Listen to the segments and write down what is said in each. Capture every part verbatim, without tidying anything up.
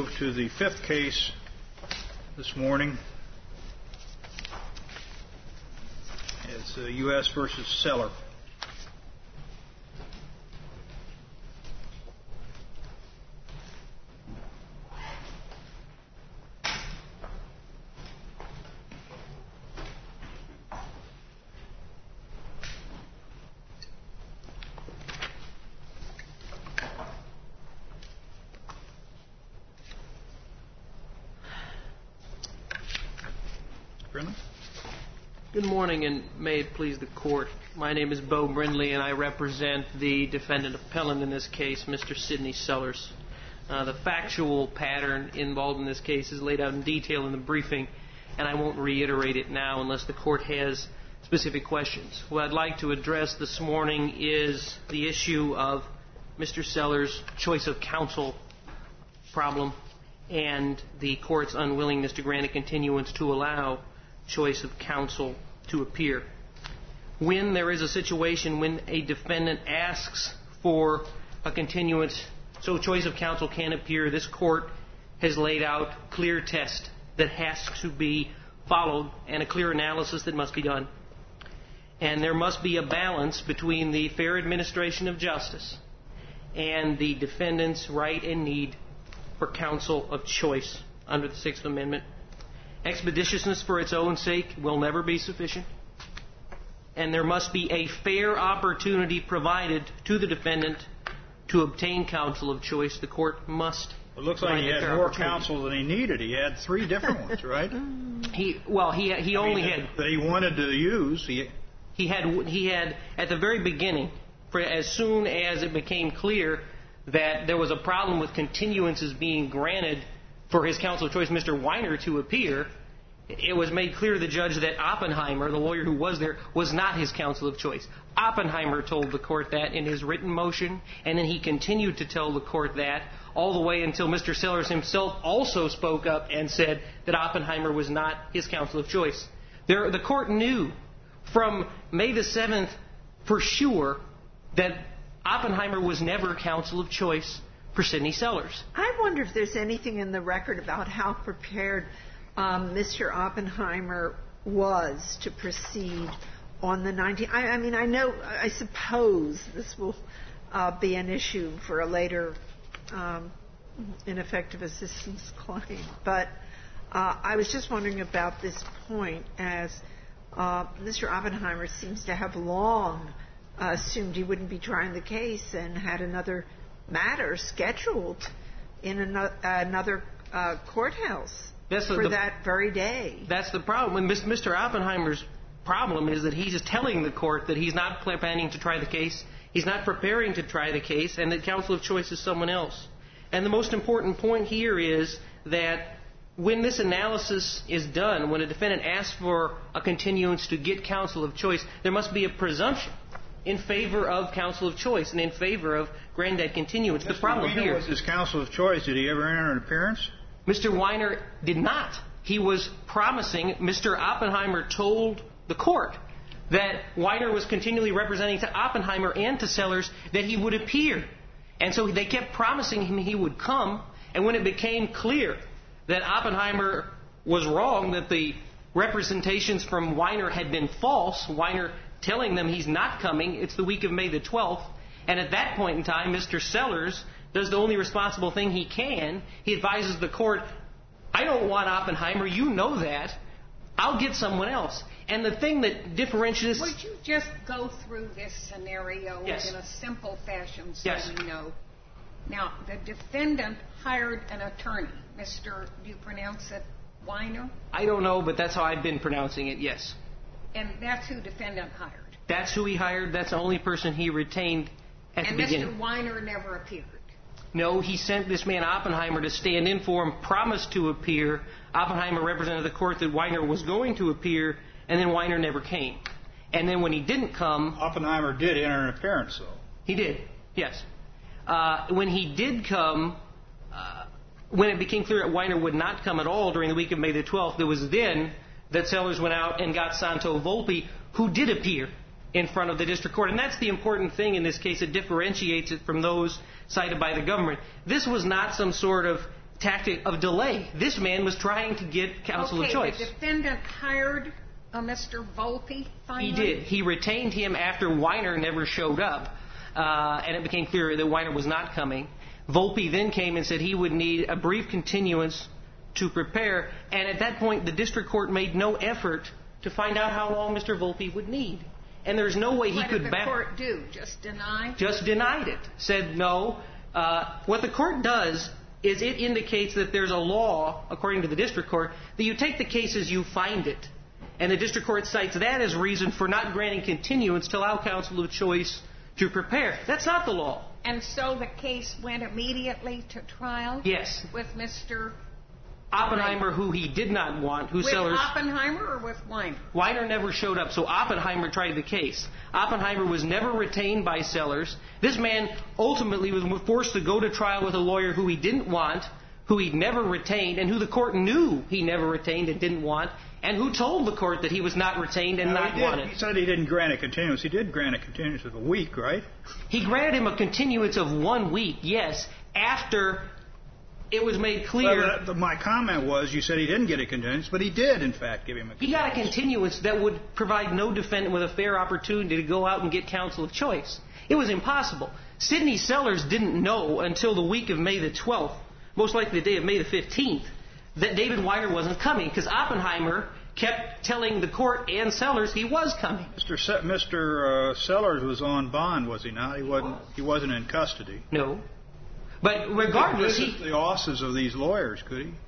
Move to the fifth case this morning. It's uh, U S versus Seller. Good morning, and may it please the Court. My name is Bo Brindley, and I represent the defendant appellant in this case, Mister Sidney Sellers. Uh, the factual pattern involved in this case is laid out in detail in the briefing, and I won't reiterate it now unless the Court has specific questions. What I'd like to address this morning is the issue of Mister Sellers' choice of counsel problem and the Court's unwillingness to grant a continuance to allow choice of counsel to appear. When there is a situation when a defendant asks for a continuance so choice of counsel can appear, this Court has laid out clear test that has to be followed and a clear analysis that must be done. And there must be a balance between the fair administration of justice and the defendant's right and need for counsel of choice under the Sixth Amendment. Expeditiousness for its own sake will never be sufficient, and there must be a fair opportunity provided to the defendant to obtain counsel of choice. The Court must. It looks like he had more counsel than he needed. He had three different ones, right? He well, he he only I mean, had that he wanted to use. He he had he had at the very beginning, for as soon as it became clear that there was a problem with continuances being granted for his counsel of choice, Mister Weiner, to appear, it was made clear to the judge that Oppenheimer, the lawyer who was there, was not his counsel of choice. Oppenheimer told the Court that in his written motion, and then he continued to tell the Court that all the way until Mister Sellers himself also spoke up and said that Oppenheimer was not his counsel of choice. There, the Court knew from May the seventh for sure that Oppenheimer was never counsel of choice for Sidney Sellers. I wonder if there's anything in the record about how prepared um, Mister Oppenheimer was to proceed on the nineteenth. I, I mean, I know, I suppose this will uh, be an issue for a later um, ineffective assistance claim, but uh, I was just wondering about this point as uh, Mister Oppenheimer seems to have long uh, assumed he wouldn't be trying the case and had another matter scheduled in another, another uh, courthouse that's for the, that very day. That's the problem. When Mister Oppenheimer's problem is that he's just telling the Court that he's not planning to try the case, he's not preparing to try the case, and that counsel of choice is someone else. And the most important point here is that when this analysis is done, when a defendant asks for a continuance to get counsel of choice, there must be a presumption in favor of counsel of choice and in favor of granddad continuance. The problem Weiner here was his counsel of choice. Did he ever enter an appearance? Mister Weiner did not. He was promising. Mister Oppenheimer told the Court that Weiner was continually representing to Oppenheimer and to Sellers that he would appear. And so they kept promising him he would come. And when it became clear that Oppenheimer was wrong, that the representations from Weiner had been false, Weiner telling them he's not coming, it's the week of May the twelfth, and at that point in time, Mister Sellers does the only responsible thing he can. He advises the Court, I don't want Oppenheimer, you know that. I'll get someone else. And the thing that differentiates... Would you just go through this scenario yes. in a simple fashion so yes. we know? Now, the defendant hired an attorney. Mister, do you pronounce it Weiner? I don't know, but that's how I've been pronouncing it, yes. And that's who defendant hired? That's who he hired. That's the only person he retained at and the beginning. And Mister Weiner never appeared? No, he sent this man Oppenheimer to stand in for him, promised to appear. Oppenheimer represented the Court that Weiner was going to appear, and then Weiner never came. And then when he didn't come... Oppenheimer did enter an appearance, though. He did, yes. Uh, when he did come, uh, when it became clear that Weiner would not come at all during the week of May the twelfth, it was then that Sellers went out and got Santo Volpe, who did appear in front of the district court. And that's the important thing in this case. It differentiates it from those cited by the government. This was not some sort of tactic of delay. This man was trying to get counsel okay, of choice. The defendant hired uh, Mister Volpe finally? He did. He retained him after Weiner never showed up, uh, and it became clear that Weiner was not coming. Volpe then came and said he would need a brief continuance to prepare, and at that point the district court made no effort to find out how long Mister Volpe would need. And there's no way he what could... What did the back- court do? Just deny? Just denied it. Said no. Uh, what the court does is it indicates that there's a law, according to the district court, that you take the case as you find it. And the district court cites that as reason for not granting continuance to allow counsel of choice to prepare. That's not the law. And so the case went immediately to trial? Yes. With Mister Oppenheimer, who he did not want, who with Sellers... Oppenheimer or with Weiner? Weiner never showed up, so Oppenheimer tried the case. Oppenheimer was never retained by Sellers. This man ultimately was forced to go to trial with a lawyer who he didn't want, who he'd never retained, and who the court knew he never retained and didn't want, and who told the court that he was not retained and no, not he did. wanted. He said he didn't grant a continuance. He did grant a continuance of a week, right? He granted him a continuance of one week, yes, after it was made clear... Well, the, the, my comment was you said he didn't get a continuance, but he did, in fact, give him a continuance. He got a continuance that would provide no defendant with a fair opportunity to go out and get counsel of choice. It was impossible. Sidney Sellers didn't know until the week of May the twelfth, most likely the day of May the fifteenth, that David Weiner wasn't coming, because Oppenheimer kept telling the court and Sellers he was coming. Mister Se- Mister Uh, Sellers was on bond, was he not? He wasn't. He wasn't in custody. No. But regardless, he he... could visit the offices of these lawyers, could he?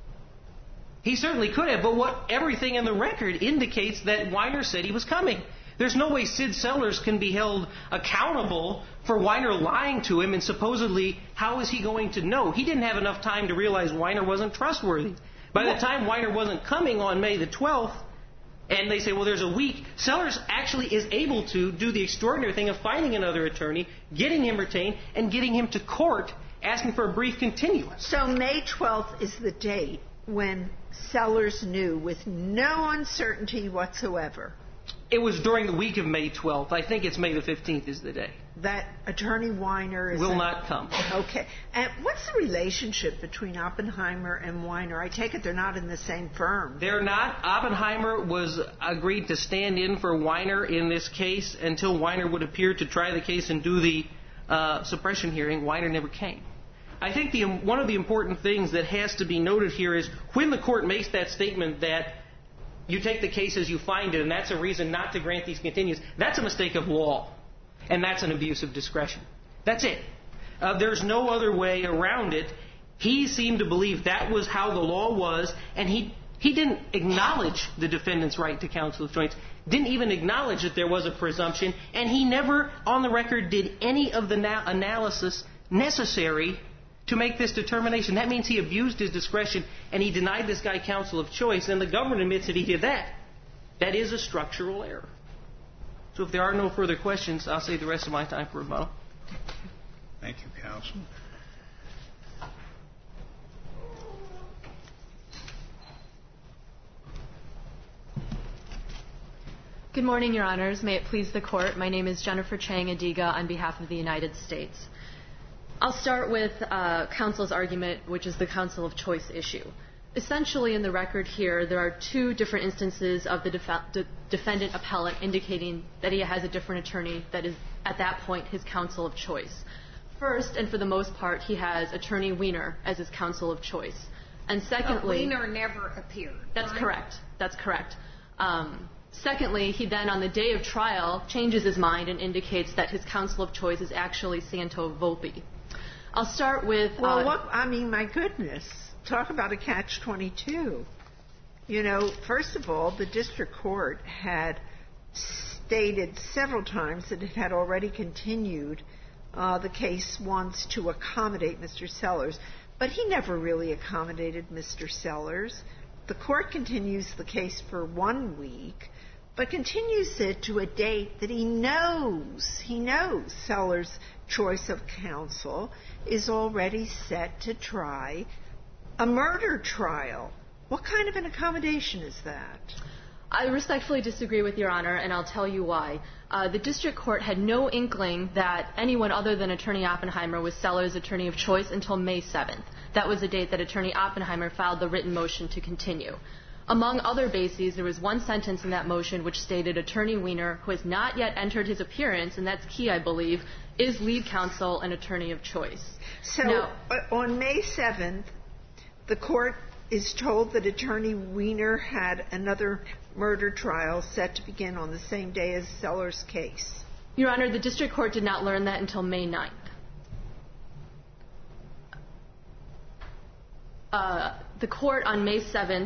He certainly could have, but what everything in the record indicates that Weiner said he was coming. There's no way Sid Sellers can be held accountable for Weiner lying to him, and supposedly, how is he going to know? He didn't have enough time to realize Weiner wasn't trustworthy. By the time Weiner wasn't coming on May the twelfth, and they say, well, there's a week, Sellers actually is able to do the extraordinary thing of finding another attorney, getting him retained, and getting him to court, asking for a brief continuance. So May twelfth is the date when Sellers knew with no uncertainty whatsoever. It was during the week of May twelfth. I think it's May the fifteenth is the day. That Attorney Weiner is... Will a, not come. Okay. And what's the relationship between Oppenheimer and Weiner? I take it they're not in the same firm. They're not. Oppenheimer was agreed to stand in for Weiner in this case until Weiner would appear to try the case and do the uh, suppression hearing. Weiner never came. I think the, one of the important things that has to be noted here is when the court makes that statement that you take the case as you find it, and that's a reason not to grant these continuances, that's a mistake of law, and that's an abuse of discretion. That's it. Uh, there's no other way around it. He seemed to believe that was how the law was, and he he didn't acknowledge the defendant's right to counsel of choice, didn't even acknowledge that there was a presumption, and he never, on the record, did any of the na- analysis necessary to make this determination. That means he abused his discretion and he denied this guy counsel of choice, and the government admits that he did that. That is a structural error. So if there are no further questions, I'll save the rest of my time for rebuttal. Thank you, counsel. Good morning, Your Honors. May it please the Court. My name is Jennifer Chang Adiga on behalf of the United States. I'll start with uh, counsel's argument, which is the counsel of choice issue. Essentially, in the record here, there are two different instances of the def- de- defendant appellant indicating that he has a different attorney that is, at that point, his counsel of choice. First, and for the most part, he has Attorney Weiner as his counsel of choice. And secondly... But Weiner never appeared. That's right? correct. That's correct. Um, secondly, he then, on the day of trial, changes his mind and indicates that his counsel of choice is actually Santo Volpe. I'll start with... Well, uh, what, I mean, my goodness. Talk about a catch twenty-two. You know, first of all, the district court had stated several times that it had already continued uh, the case once to accommodate Mister Sellers. But he never really accommodated Mister Sellers. The court continues the case for one week, but continues it to a date that he knows, he knows Sellers' choice of counsel is already set to try a murder trial. What kind of an accommodation is that? I respectfully disagree with Your Honor, and I'll tell you why. Uh, the district court had no inkling that anyone other than Attorney Oppenheimer was Sellers' attorney of choice until May seventh. That was the date that Attorney Oppenheimer filed the written motion to continue. Among other bases, there was one sentence in that motion which stated Attorney Weiner, who has not yet entered his appearance, and that's key, I believe, is lead counsel and attorney of choice. So now, on May seventh, the court is told that Attorney Weiner had another murder trial set to begin on the same day as Sellers' case. Your Honor, the district court did not learn that until May ninth. Uh, the court on May seventh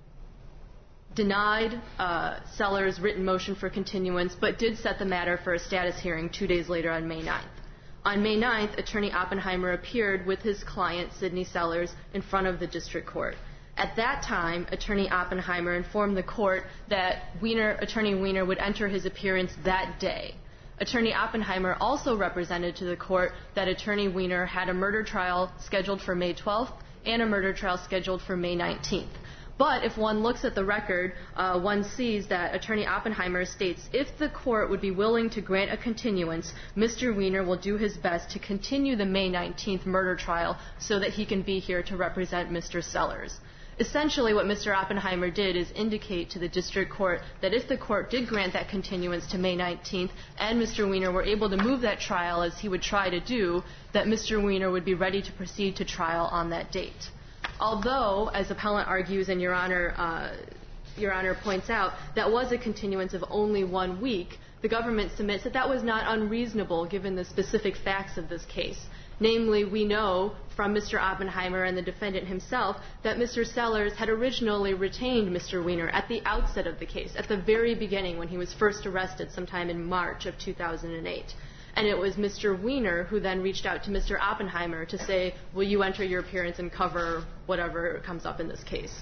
denied uh, Sellers' written motion for continuance, but did set the matter for a status hearing two days later on May ninth. On May ninth, Attorney Oppenheimer appeared with his client, Sidney Sellers, in front of the district court. At that time, Attorney Oppenheimer informed the court that Weiner, Attorney Weiner would enter his appearance that day. Attorney Oppenheimer also represented to the court that Attorney Weiner had a murder trial scheduled for May twelfth and a murder trial scheduled for May nineteenth. But if one looks at the record, uh, one sees that Attorney Oppenheimer states if the court would be willing to grant a continuance, Mister Weiner will do his best to continue the May nineteenth murder trial so that he can be here to represent Mister Sellers. Essentially, what Mister Oppenheimer did is indicate to the district court that if the court did grant that continuance to May nineteenth and Mister Weiner were able to move that trial as he would try to do, that Mister Weiner would be ready to proceed to trial on that date. Although, as appellant argues and Your Honor, uh, Your Honor points out, that was a continuance of only one week, the government submits that that was not unreasonable given the specific facts of this case. Namely, we know from Mister Oppenheimer and the defendant himself that Mister Sellers had originally retained Mister Weiner at the outset of the case, at the very beginning when he was first arrested sometime in March of two thousand eight. And it was Mister Weiner who then reached out to Mister Oppenheimer to say, will you enter your appearance and cover whatever comes up in this case?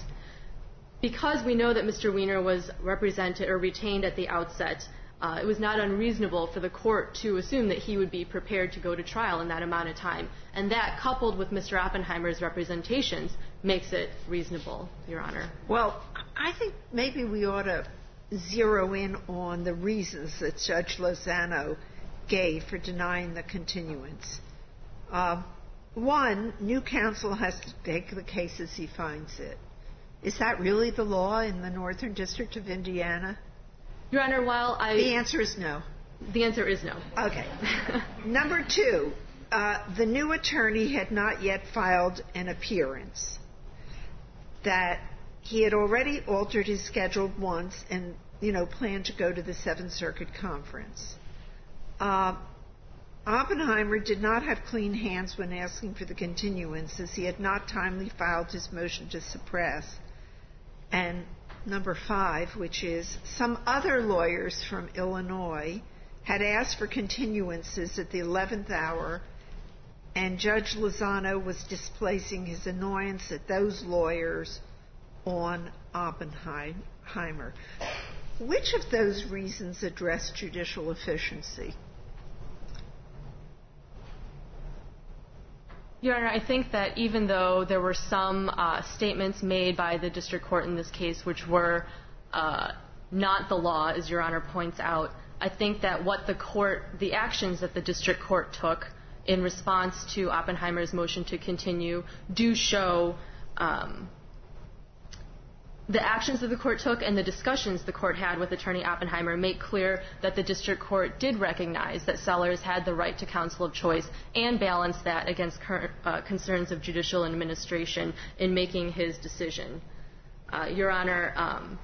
Because we know that Mister Weiner was represented or retained at the outset, Uh, it was not unreasonable for the court to assume that he would be prepared to go to trial in that amount of time. And that, coupled with Mister Oppenheimer's representations, makes it reasonable, Your Honor. Well, I think maybe we ought to zero in on the reasons that Judge Lozano gave for denying the continuance. Uh, one, new counsel has to take the case as he finds it. Is that really the law in the Northern District of Indiana? Your Honor, while I... The answer is no. The answer is no. Okay. Number two, uh, the new attorney had not yet filed an appearance. That he had already altered his schedule once and, you know, planned to go to the Seventh Circuit Conference. Uh, Oppenheimer did not have clean hands when asking for the continuance, as he had not timely filed his motion to suppress. And number five, which is some other lawyers from Illinois had asked for continuances at the eleventh hour, and Judge Lozano was displacing his annoyance at those lawyers on Oppenheimer. Which of those reasons address judicial efficiency? Your Honor, I think that even though there were some uh, statements made by the district court in this case which were uh, not the law, as Your Honor points out, I think that what the court, the actions that the district court took in response to Oppenheimer's motion to continue do show um, the actions that the court took and the discussions the court had with Attorney Oppenheimer make clear that the district court did recognize that Sellers had the right to counsel of choice and balance that against current, uh, concerns of judicial administration in making his decision. Uh, Your Honor, um,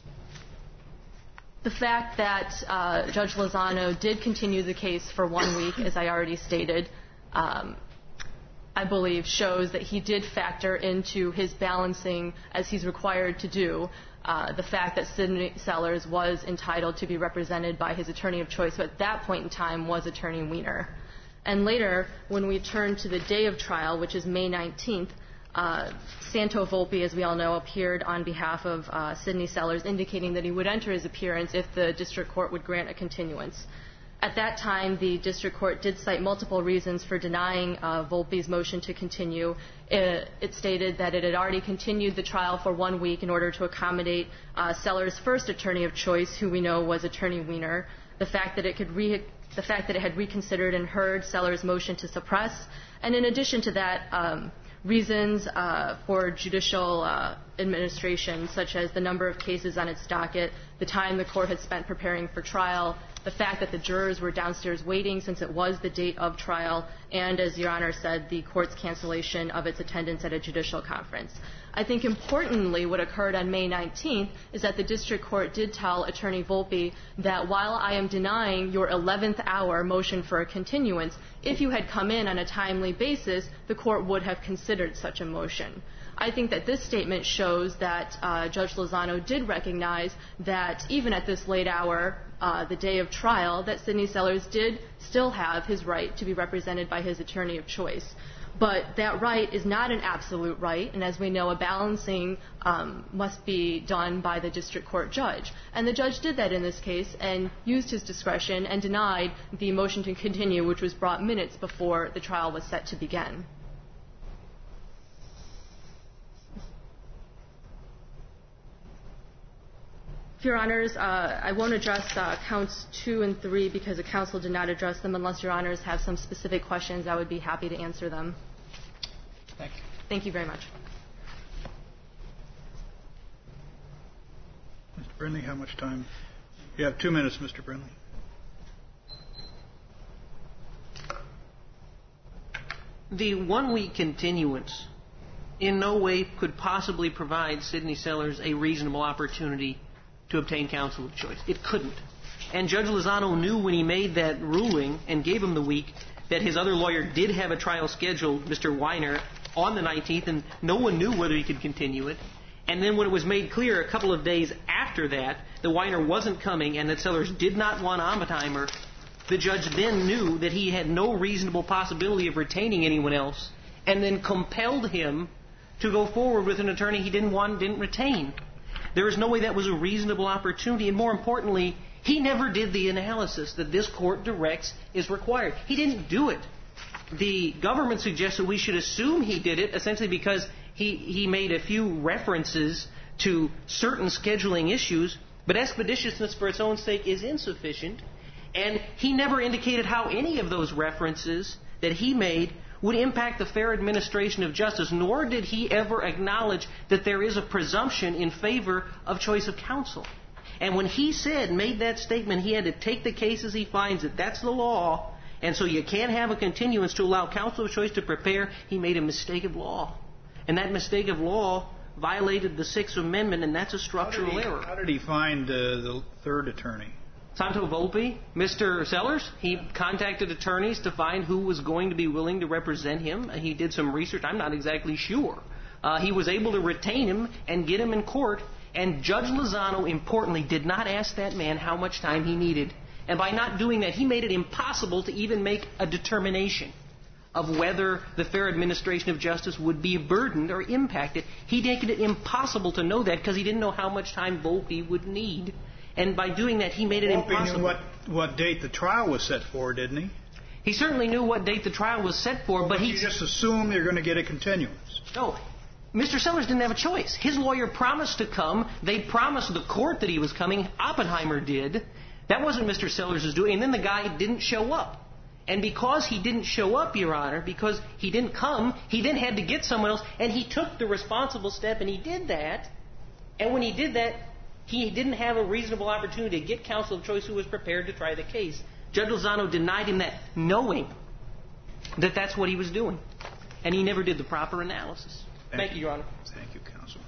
the fact that uh, Judge Lozano did continue the case for one week, as I already stated, um, I believe shows that he did factor into his balancing, as he's required to do, uh, the fact that Sidney Sellers was entitled to be represented by his attorney of choice, who at that point in time was Attorney Weiner. And later, when we turn to the day of trial, which is May nineteenth, uh, Santo Volpe, as we all know, appeared on behalf of uh, Sidney Sellers, indicating that he would enter his appearance if the district court would grant a continuance. At that time, the district court did cite multiple reasons for denying uh, Volpe's motion to continue. It, it stated that it had already continued the trial for one week in order to accommodate uh, Sellers' first attorney of choice, who we know was Attorney Weiner. The fact that it could re- the fact that it had reconsidered and heard Sellers' motion to suppress, and in addition to that, um, reasons uh, for judicial uh, administration, such as the number of cases on its docket, the time the court had spent preparing for trial, the fact that the jurors were downstairs waiting since it was the date of trial, and, as Your Honor said, the court's cancellation of its attendance at a judicial conference. I think importantly what occurred on May nineteenth is that the district court did tell Attorney Volpe that while I am denying your eleventh hour motion for a continuance, if you had come in on a timely basis, the court would have considered such a motion. I think that this statement shows that uh, Judge Lozano did recognize that even at this late hour, uh, the day of trial, that Sidney Sellers did still have his right to be represented by his attorney of choice. But that right is not an absolute right, and as we know, a balancing um, must be done by the district court judge. And the judge did that in this case and used his discretion and denied the motion to continue, which was brought minutes before the trial was set to begin. Your Honors, uh, I won't address uh, counts two and three because the counsel did not address them. Unless Your Honors have some specific questions, I would be happy to answer them. Thank you. Thank you very much. Mister Brindley, how much time? You have two minutes, Mister Brindley. The one-week continuance in no way could possibly provide Sidney Sellers a reasonable opportunity to obtain counsel of choice. It couldn't. And Judge Lozano knew when he made that ruling and gave him the week that his other lawyer did have a trial scheduled, Mister Weiner, on the nineteenth, and no one knew whether he could continue it. And then when it was made clear a couple of days after that that Weiner wasn't coming and that Sellers did not want Oppenheimer, the judge then knew that he had no reasonable possibility of retaining anyone else and then compelled him to go forward with an attorney he didn't want and didn't retain. There is no way that was a reasonable opportunity, and more importantly, he never did the analysis that this court directs is required. He didn't do it. The government suggested we should assume he did it, essentially because he, he made a few references to certain scheduling issues, but expeditiousness for its own sake is insufficient, and he never indicated how any of those references that he made would impact the fair administration of justice, nor did he ever acknowledge that there is a presumption in favor of choice of counsel. And when he said, made that statement, he had to take the case as he finds it. That's the law. And so you can't have a continuance to allow counsel of choice to prepare. He made a mistake of law. And that mistake of law violated the Sixth Amendment, and that's a structural how he, error. How did he find uh, the third attorney? Santo Volpe, Mister Sellers, he contacted attorneys to find who was going to be willing to represent him. He did some research. I'm not exactly sure. Uh, he was able to retain him and get him in court. And Judge Lozano, importantly, did not ask that man how much time he needed. And by not doing that, he made it impossible to even make a determination of whether the fair administration of justice would be burdened or impacted. He made it impossible to know that because he didn't know how much time Volpe would need. And by doing that, he made it Volpe impossible. knew what, what date the trial was set for, didn't he? He certainly knew what date the trial was set for, well, but, but he you just assumed you're going to get a continuance. No. Mister Sellers didn't have a choice. His lawyer promised to come. They promised the court that he was coming. Oppenheimer did. That wasn't Mister Sellers' doing. And then the guy didn't show up. And because he didn't show up, Your Honor, because he didn't come, he then had to get someone else. And he took the responsible step, and he did that. And when he did that, he didn't have a reasonable opportunity to get counsel of choice who was prepared to try the case. Judge Lozano denied him that, knowing that that's what he was doing. And he never did the proper analysis. Thank, Thank you, Your Honor. Thank you, counsel.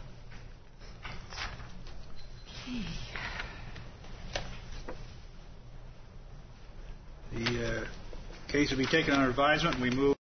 The uh, case will be taken under advisement, and we move.